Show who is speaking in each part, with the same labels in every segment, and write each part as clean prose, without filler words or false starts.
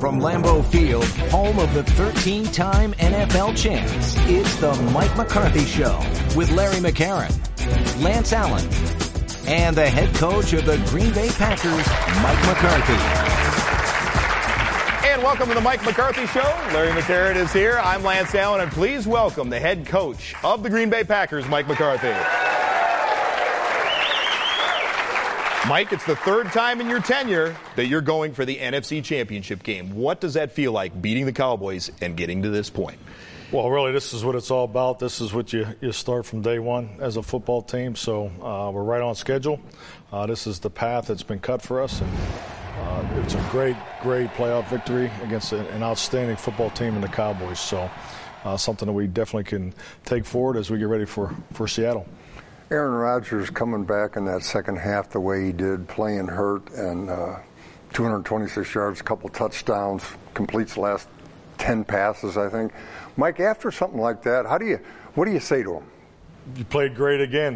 Speaker 1: From Lambeau Field, home of the 13-time NFL champs, it's the Mike McCarthy Show with Larry McCarron, Lance Allen, and the head coach of the Green Bay Packers, Mike McCarthy.
Speaker 2: And welcome to the Mike McCarthy Show. Larry McCarron is here. I'm Lance Allen, and please welcome the head coach of the Green Bay Packers, Mike McCarthy. Mike, it's the third time in your tenure that you're going for the NFC Championship game. What does that feel like, beating the Cowboys and getting to this point?
Speaker 3: Well, really, this is what it's all about. This is what you start from day one as a football team. So we're right on schedule. This is the path that's been cut for us. And it's a great playoff victory against an outstanding football team in the Cowboys. So something that we definitely can take forward as we get ready for Seattle.
Speaker 4: Aaron Rodgers coming back in that second half the way he did, playing hurt, and 226 yards, a couple touchdowns, completes the last 10 passes, I think. Mike, after something like that, what do you say to him?
Speaker 3: You played great again.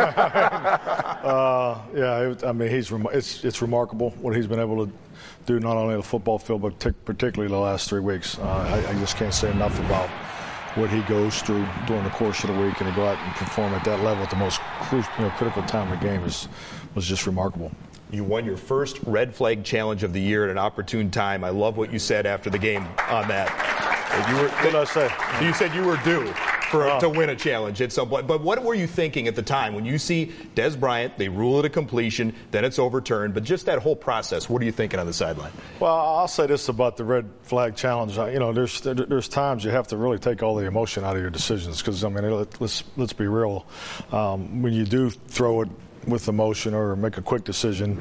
Speaker 3: It's remarkable what he's been able to do, not only on the football field, but particularly the last 3 weeks. I just can't say enough about what he goes through during the course of the week, and to go out and perform at that level at the most critical time of the game was just remarkable.
Speaker 2: You won your first Red Flag Challenge of the year at an opportune time. I love what you said after the game on that.
Speaker 3: What did I say?
Speaker 2: You said you were due to win a challenge at some point. But what were you thinking at the time when you see Dez Bryant, they rule it a completion, then it's overturned, but just that whole process, what are you thinking on the sideline?
Speaker 3: Well, I'll say this about the Red Flag Challenge. There's times you have to really take all the emotion out of your decisions because, let's be real. When you do throw it with emotion or make a quick decision,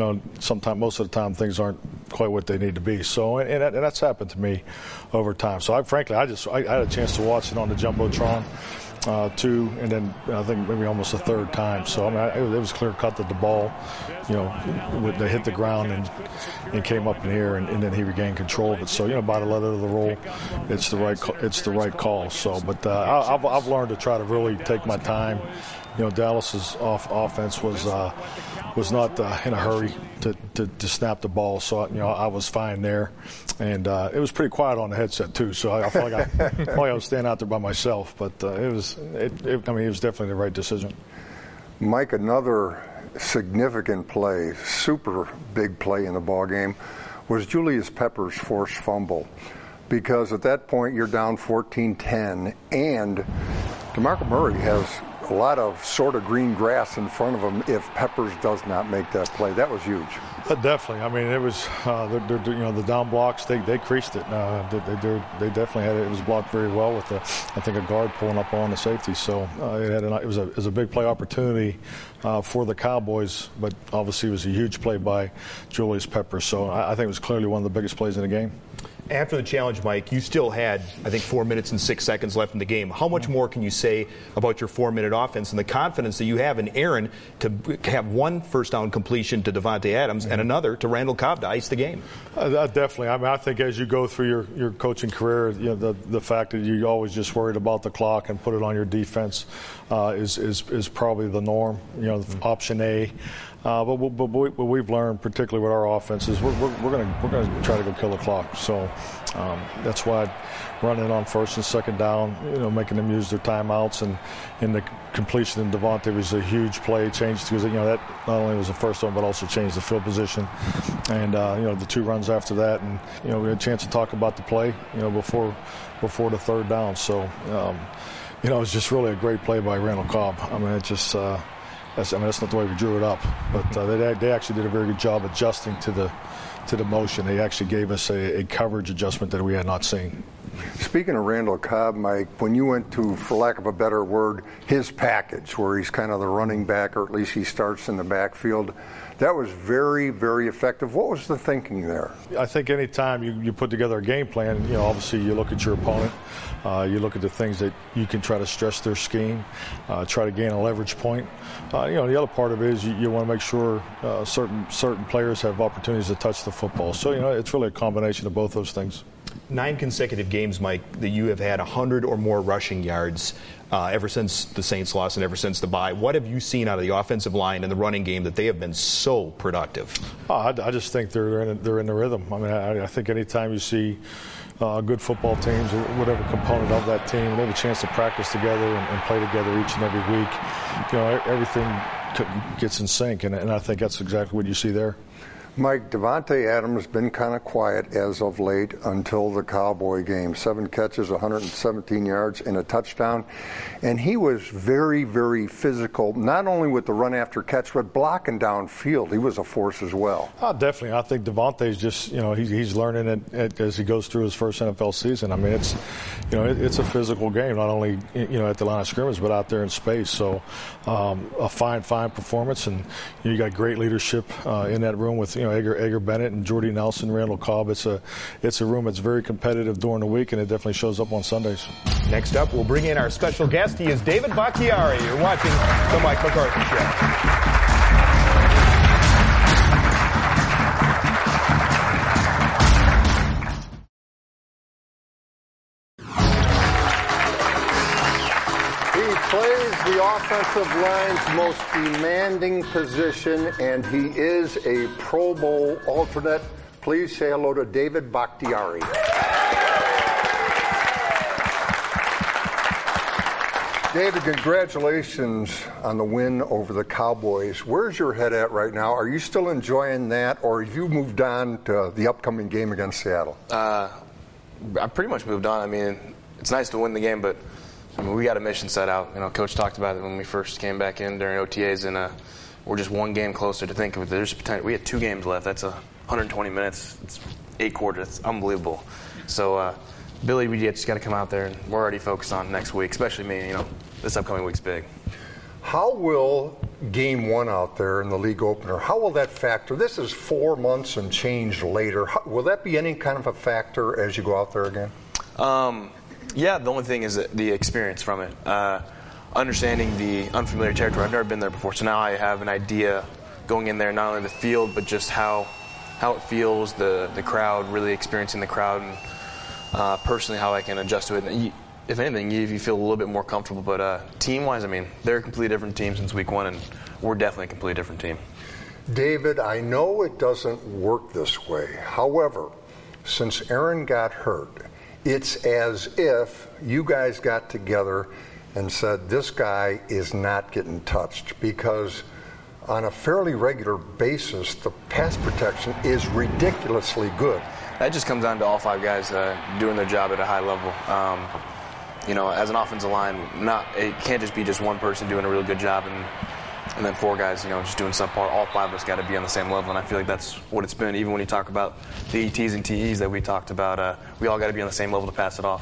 Speaker 3: most of the time things aren't quite what they need to be. So, and that's happened to me over time. So, I had a chance to watch it on the Jumbotron too, and then I think maybe almost a third time. So, it was clear cut that the ball, they hit the ground and came up in here, and then he regained control of it. So, by the letter of the rule, it's the right call. So, but I've learned to try to really take my time. Dallas's offense was not in a hurry to snap the ball, so I was fine there, and it was pretty quiet on the headset too. So I felt like I was standing out there by myself, but it was definitely the right decision.
Speaker 4: Mike, another significant play, super big play in the ball game, was Julius Peppers' forced fumble, because at that point you're down 14-10, and DeMarco Murray has a lot of sort of green grass in front of him if Peppers does not make that play. That was huge.
Speaker 3: Definitely. It was the down blocks. They creased it. They definitely had it. It was blocked very well with a guard pulling up on the safety. So it was a big play opportunity for the Cowboys, but obviously it was a huge play by Julius Peppers. So I think it was clearly one of the biggest plays in the game.
Speaker 2: After the challenge, Mike, you still had, I think, 4 minutes and 6 seconds left in the game. How much more can you say about your 4-minute offense and the confidence that you have in Aaron to have one first down completion to Davante Adams and another to Randall Cobb to ice the game?
Speaker 3: Definitely. I think as you go through your coaching career, the fact that you always just worried about the clock and put it on your defense is probably the norm. Option A. But what we've learned, particularly with our offense, is we're going to try to go kill the clock. So that's why running on first and second down, making them use their timeouts, and in the completion in Davante was a huge play. Changed because that not only was the first one, but also changed the field position. And the 2 runs after that, and we had a chance to talk about the play, before the third down. So it was just really a great play by Randall Cobb. That's not the way we drew it up, but they actually did a very good job adjusting to the motion. They actually gave us a coverage adjustment that we had not seen.
Speaker 4: Speaking of Randall Cobb, Mike, when you went to, for lack of a better word, his package, where he's kind of the running back, or at least he starts in the backfield, that was very, very effective. What was the thinking there?
Speaker 3: I think any time you put together a game plan, obviously you look at your opponent, you look at the things that you can try to stress their scheme, try to gain a leverage point. The other part of it is you want to make sure certain players have opportunities to touch the football. So, it's really a combination of both those things.
Speaker 2: 9 consecutive games, Mike, that you have had 100 or more rushing yards ever since the Saints lost and ever since the bye. What have you seen out of the offensive line and the running game that they have been so productive?
Speaker 3: I just think they're in the rhythm. I mean, I think anytime you see good football teams or whatever component of that team, they have a chance to practice together and play together each and every week. You know, everything gets in sync, and I think that's exactly what you see there.
Speaker 4: Mike, Davante Adams has been kind of quiet as of late until the Cowboy game. 7 catches, 117 yards, and a touchdown. And he was very, very physical, not only with the run after catch, but blocking downfield. He was a force as well.
Speaker 3: Oh, definitely. I think Davante's just, you know, he's learning it as he goes through his first NFL season. I mean, it's a physical game, not only, you know, at the line of scrimmage, but out there in space. So a fine performance. And you got great leadership in that room with, you know, Edgar Bennett and Jordy Nelson, Randall Cobb. It's a room that's very competitive during the week, and it definitely shows up on Sundays.
Speaker 2: Next up, we'll bring in our special guest. He is David Bakhtiari. You're watching The Mike McCarthy Show.
Speaker 4: The offensive line's most demanding position, and he is a Pro Bowl alternate. Please say hello to David Bakhtiari. David, congratulations on the win over the Cowboys. Where's your head at right now? Are you still enjoying that, or have you moved on to the upcoming game against Seattle?
Speaker 5: I pretty much moved on. I mean, it's nice to win the game, but I mean, we got a mission set out. You know, Coach talked about it when we first came back in during OTAs, and we're just one game closer to think of it. There's potential. We had 2 games left. That's 120 minutes. It's 8 quarters. It's unbelievable. So, Billy, we just got to come out there, and we're already focused on next week, especially me. You know, this upcoming week's big.
Speaker 4: How will game 1 out there in the league opener, how will that factor? This is 4 months and change later. Will that be any kind of a factor as you go out there again?
Speaker 5: Yeah, the only thing is the experience from it. Understanding the unfamiliar territory. I've never been there before, so now I have an idea going in there, not only the field, but just how it feels, the crowd, really experiencing the crowd, and personally how I can adjust to it. And if anything, you feel a little bit more comfortable. But team-wise, I mean, they're a completely different team since week 1, and we're definitely a completely different team.
Speaker 4: David, I know it doesn't work this way. However, since Aaron got hurt, it's as if you guys got together and said, this guy is not getting touched, because on a fairly regular basis, the pass protection is ridiculously good.
Speaker 5: That just comes down to all 5 guys doing their job at a high level. You know, as an offensive line, it can't just be just one person doing a really good job and then 4 guys, you know, just doing subpar. All 5 of us got to be on the same level, and I feel like that's what it's been. Even when you talk about the ETs and TEs that we talked about, we all got to be on the same level to pass it off.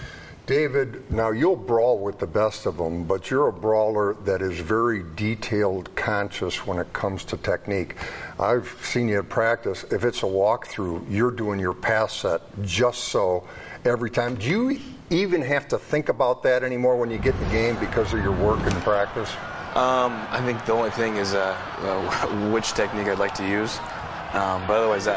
Speaker 4: David, now you'll brawl with the best of them, but you're a brawler that is very detailed conscious when it comes to technique. I've seen you at practice. If it's a walkthrough, you're doing your pass set just so every time. Do you even have to think about that anymore when you get in the game because of your work and practice?
Speaker 5: I think the only thing is which technique I'd like to use. But otherwise,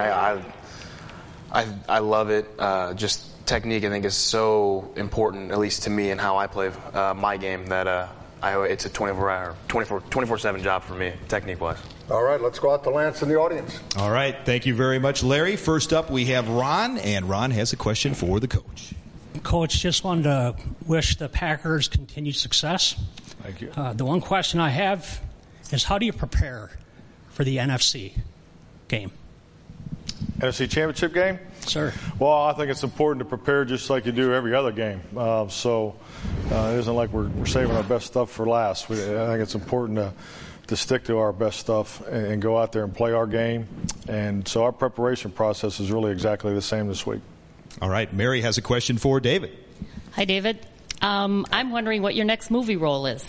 Speaker 5: I love it. Just technique, I think, is so important, at least to me, and how I play my game, that it's a 24/7 job for me, technique-wise.
Speaker 4: All right, let's go out to Lance in the audience.
Speaker 6: All right, thank you very much, Larry. First up, we have Ron, and Ron has a question for the coach.
Speaker 7: Coach, just wanted to wish the Packers continued success.
Speaker 3: Thank you.
Speaker 7: The one question I have is, how do you prepare for the NFC game?
Speaker 3: NFC Championship game?
Speaker 7: Sir.
Speaker 3: Well, I think it's important to prepare just like you do every other game. So it isn't like we're saving our best stuff for last. I think it's important to stick to our best stuff and go out there and play our game. And so our preparation process is really exactly the same this week.
Speaker 6: All right, Mary has a question for David.
Speaker 8: Hi, David. I'm wondering what your next movie role is.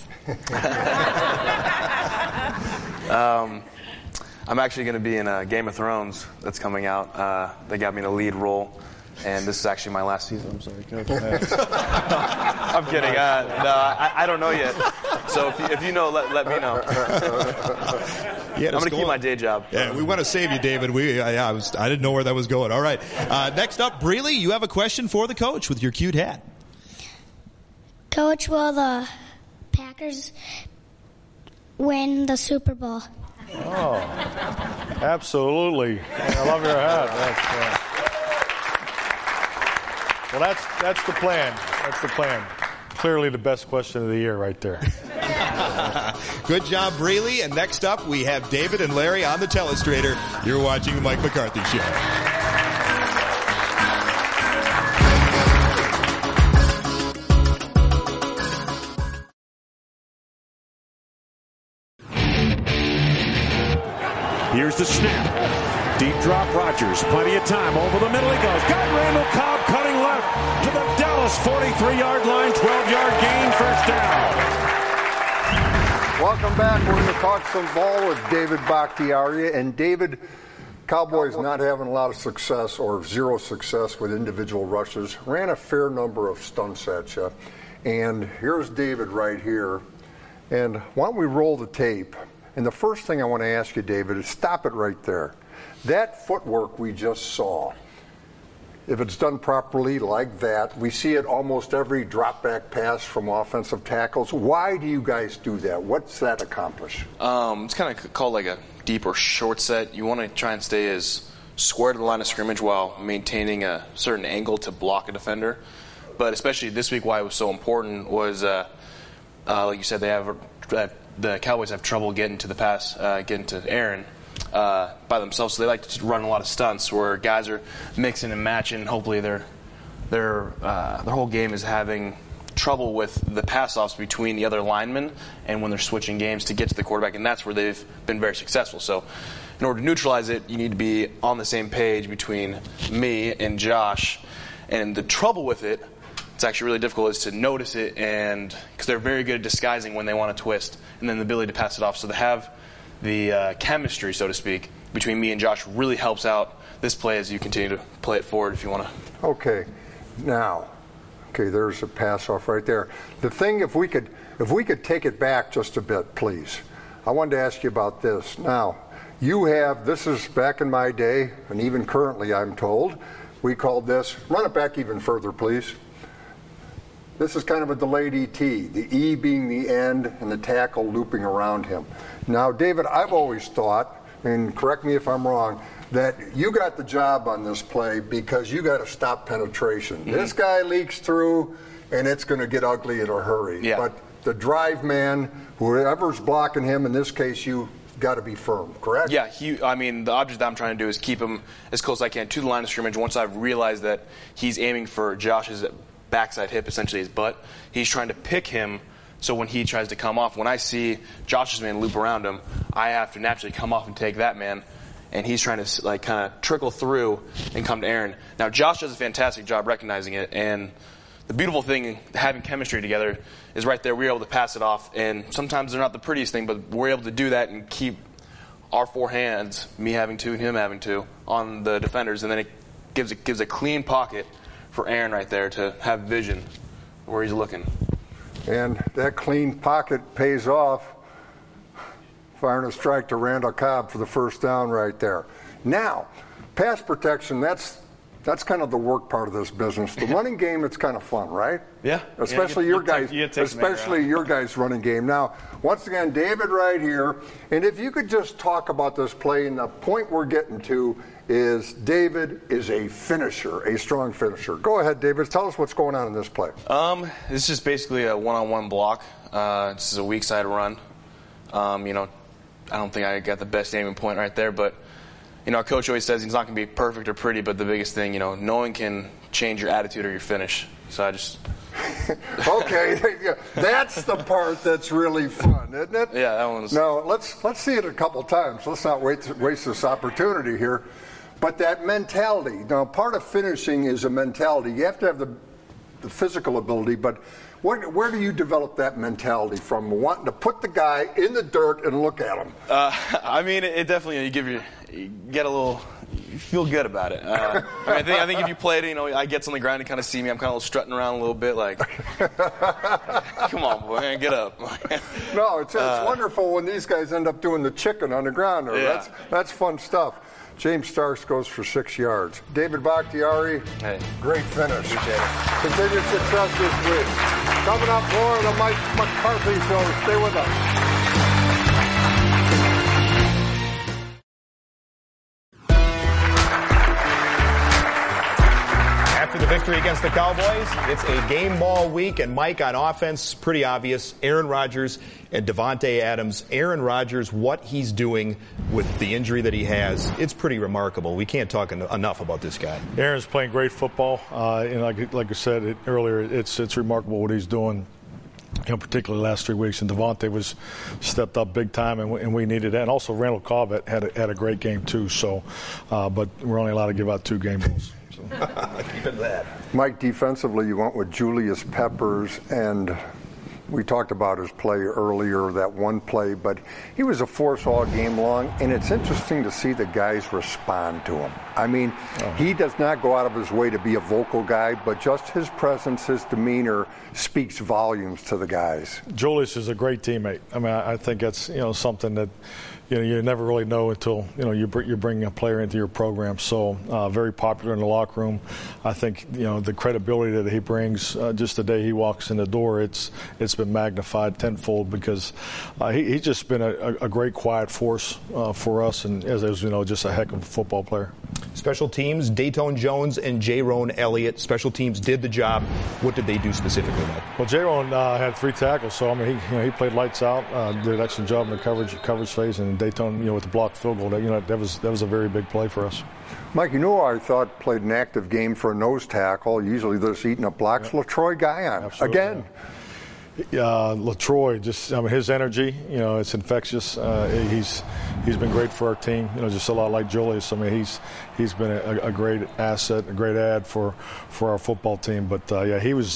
Speaker 5: I'm actually going to be in Game of Thrones that's coming out. They got me in a lead role. and this is actually my last season. I'm sorry. I'm kidding. No, I don't know yet. So if you know, let me know. I'm going to keep my day job.
Speaker 6: Yeah, we want to save you, David. I didn't know where that was going. All right. Next up, Breely, you have a question for the coach with your cute hat.
Speaker 9: Coach, will the Packers win the Super Bowl?
Speaker 3: Oh, absolutely. I love your hat. That's the plan. That's the plan. Clearly the best question of the year right there.
Speaker 6: Good job, Breely. And next up, we have David and Larry on the telestrator. You're watching the Mike McCarthy Show.
Speaker 10: Here's the snap. Deep drop, Rodgers. Plenty of time. Over the middle he goes. Got Randall Cobb cutting left to the Dallas 43-yard line. 12-yard gain, first down.
Speaker 4: Welcome back. We're going to talk some ball with David Bakhtiari. And David, Cowboys not having a lot of success or zero success with individual rushes. Ran a fair number of stunts at you. And here's David right here. And why don't we roll the tape? And the first thing I want to ask you, David, is stop it right there. That footwork we just saw, if it's done properly like that, we see it almost every drop back pass from offensive tackles. Why do you guys do that? What's that accomplish?
Speaker 5: It's kind of called like a deep or short set. You want to try and stay as square to the line of scrimmage while maintaining a certain angle to block a defender. But especially this week, why it was so important was, like you said, the Cowboys have trouble getting to the pass, getting to Aaron by themselves. So they like to run a lot of stunts where guys are mixing and matching. Hopefully their whole game is having trouble with the pass-offs between the other linemen and when they're switching games to get to the quarterback, and that's where they've been very successful. So in order to neutralize it, you need to be on the same page between me and Josh. And the trouble with it, it's actually really difficult, is to notice it, and because they're very good at disguising when they want to twist, and then the ability to pass it off. So to have the chemistry, so to speak, between me and Josh really helps out this play as you continue to play it forward if you want to.
Speaker 4: Okay, now, there's a pass off right there. The thing, if we could take it back just a bit, please. I wanted to ask you about this. Now, this is back in my day, and even currently, I'm told, we called this, run it back even further, please. This is kind of a delayed ET, the E being the end and the tackle looping around him. Now, David, I've always thought, and correct me if I'm wrong, that you got the job on this play because you got to stop penetration. Mm-hmm. This guy leaks through, and it's going to get ugly in a hurry.
Speaker 5: Yeah.
Speaker 4: But the drive man, whoever's blocking him, in this case, you got to be firm, correct?
Speaker 5: Yeah, the object that I'm trying to do is keep him as close as I can to the line of scrimmage. Once I've realized that he's aiming for Josh's backside hip, essentially his butt, he's trying to pick him, so when he tries to come off, when I see Josh's man loop around him, I have to naturally come off and take that man, and he's trying to kind of trickle through and come to Aaron. Now, Josh does a fantastic job recognizing it, and the beautiful thing, having chemistry together, is right there we're able to pass it off, and sometimes they're not the prettiest thing, but we're able to do that and keep our four hands, me having two and him having two, on the defenders, and then it gives a clean pocket for Aaron right there to have vision where he's looking.
Speaker 4: And that clean pocket pays off, firing a strike to Randall Cobb for the first down right there. Now, pass protection, that's kind of the work part of this business. The running game, it's kind of fun, right?
Speaker 5: Yeah.
Speaker 4: Especially your guys' running game. Now, once again, David right here, and if you could just talk about this play, and the point we're getting to is David is a finisher, a strong finisher. Go ahead, David. Tell us what's going on in this play.
Speaker 5: This is just basically a one-on-one block. This is a weak side run. I don't think I got the best aiming point right there, but our coach always says he's not going to be perfect or pretty, but the biggest thing, knowing can change your attitude or your finish. So I just...
Speaker 4: Okay, that's the part that's really fun, isn't it?
Speaker 5: Yeah, that one's...
Speaker 4: Now, let's see it a couple times. Let's not waste this opportunity here. But that mentality, now part of finishing is a mentality. You have to have the physical ability, but where do you develop that mentality from, wanting to put the guy in the dirt and look at him?
Speaker 5: It definitely, you get a little you feel good about it. I think if you played, I gets on the ground and kind of see me. I'm kind of strutting around a little bit, like, come on, boy, man, get up.
Speaker 4: No, it's wonderful when these guys end up doing the chicken on the ground.
Speaker 5: Yeah.
Speaker 4: That's fun stuff. James Starks goes for 6 yards. David Bakhtiari, great finish. Continued success this week. Coming up more of the Mike McCarthy Show. Stay with us.
Speaker 2: After the victory against the Cowboys, it's a game ball week, and Mike, on offense, pretty obvious. Aaron Rodgers and Davante Adams. Aaron Rodgers, what he's doing with the injury that he has, it's pretty remarkable. We can't talk enough about this guy.
Speaker 3: Aaron's playing great football, and like I said earlier, it's remarkable what he's doing. Particularly the last 3 weeks, and Davante was stepped up big time, and we needed that. And also, Randall Cobb had a great game too. So, but we're only allowed to give out 2 game balls. So.
Speaker 2: Keep it that.
Speaker 4: Mike, defensively, you went with Julius Peppers, and we talked about his play earlier, that one play, but he was a force all game long, and it's interesting to see the guys respond to him. I mean, he does not go out of his way to be a vocal guy, but just his presence, his demeanor speaks volumes to the guys.
Speaker 3: Julius is a great teammate. I mean, I think that's something that you never really know until you're bringing a player into your program. So very popular in the locker room. I think the credibility that he brings just the day he walks in the door, it's been magnified tenfold because he's just been a great quiet force for us, and as you know, just a heck of a football player.
Speaker 2: Special teams, Dayton Jones and Jayrone Elliott. Special teams did the job. What did they do specifically, Mike?
Speaker 3: Well, Jayrone had 3 tackles, so I mean he played lights out, did an excellent job in the coverage phase, and Dayton, with the blocked field goal, that was a very big play for us.
Speaker 4: Mike, I thought played an active game for a nose tackle. Usually they're just eating up blocks. LaTroy Guion,
Speaker 3: absolutely,
Speaker 4: again.
Speaker 3: LaTroy, his energy, it's infectious. He's been great for our team, just a lot like Julius. I mean, he's been a great asset, a great add for our football team. But he was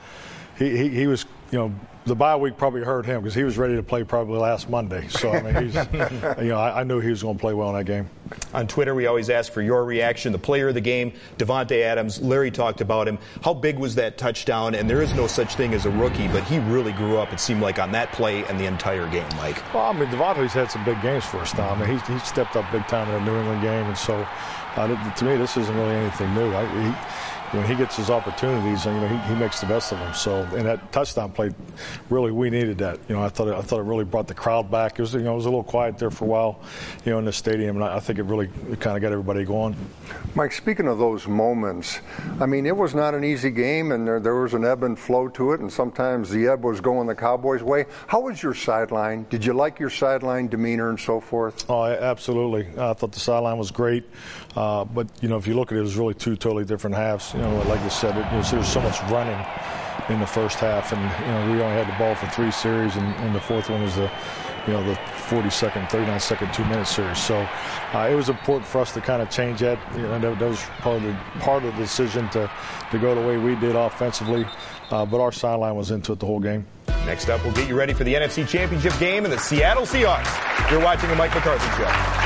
Speaker 3: the bye week probably hurt him because he was ready to play probably last Monday. So I mean, I knew he was going to play well in that game.
Speaker 2: On Twitter, we always ask for your reaction. The player of the game, Davante Adams. Larry talked about him. How big was that touchdown? And there is no such thing as a rookie, but he really grew up, it seemed like, on that play and the entire game, Mike.
Speaker 3: Well, I mean, Davante's had some big games for us now. I mean, he stepped up big time in the New England game, and so to me, this isn't really anything new. When he gets his opportunities, he makes the best of them. So, and that touchdown play, really, we needed that. I thought it really brought the crowd back. It was, it was a little quiet there for a while, in the stadium, and I think it really kind of got everybody going.
Speaker 4: Mike, speaking of those moments, I mean, it was not an easy game, and there was an ebb and flow to it, and sometimes the ebb was going the Cowboys' way. How was your sideline? Did you like your sideline demeanor and so forth?
Speaker 3: Oh, absolutely. I thought the sideline was great, but if you look at it, it was really 2 totally different halves. Like I said, there was so much running in the first half, and we only had the ball for 3 series, and the fourth one was the 40-second, 39-second, 2-minute series. So it was important for us to kind of change that. That was part of the decision to go the way we did offensively. But our sideline was into it the whole game.
Speaker 2: Next up, we'll get you ready for the NFC Championship game and the Seattle Seahawks. You're watching the Mike McCarthy Show.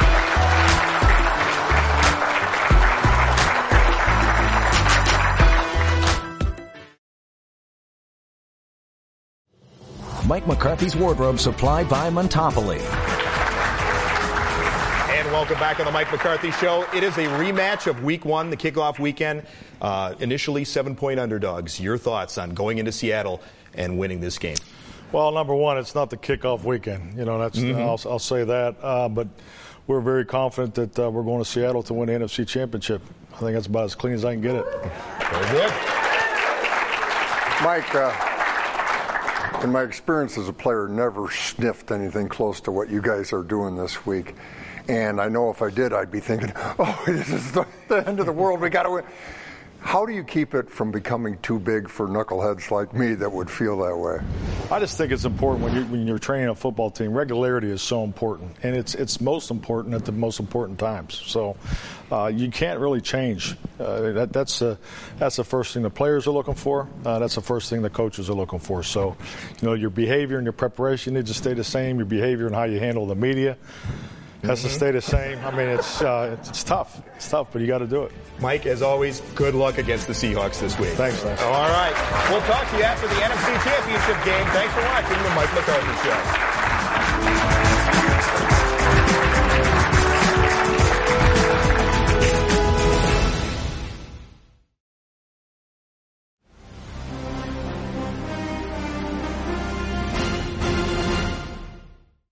Speaker 1: Mike McCarthy's wardrobe supplied by Montopoly.
Speaker 2: And welcome back on the Mike McCarthy Show. It is a rematch of Week 1, the kickoff weekend. Initially 7-point underdogs. Your thoughts on going into Seattle and winning this game?
Speaker 3: Well, number one, it's not the kickoff weekend. That's I'll say that. But we're very confident that we're going to Seattle to win the NFC Championship. I think that's about as clean as I can get it.
Speaker 2: Very good.
Speaker 4: Mike, in my experience as a player, never sniffed anything close to what you guys are doing this week. And I know if I did, I'd be thinking, this is the end of the world. We got to win. How do you keep it from becoming too big for knuckleheads like me that would feel that way?
Speaker 3: I just think it's important when you're training a football team. Regularity is so important, and it's most important at the most important times. So you can't really change. That's the first thing the players are looking for. That's the first thing the coaches are looking for. So, your behavior and your preparation needs to stay the same. Your behavior and how you handle the media has to stay the same. I mean, it's tough. It's tough, but you got to do it.
Speaker 2: Mike, as always, good luck against the Seahawks this week.
Speaker 3: Thanks, man.
Speaker 2: All right. We'll talk to you after the NFC Championship game. Thanks for watching the Mike McCarthy Show.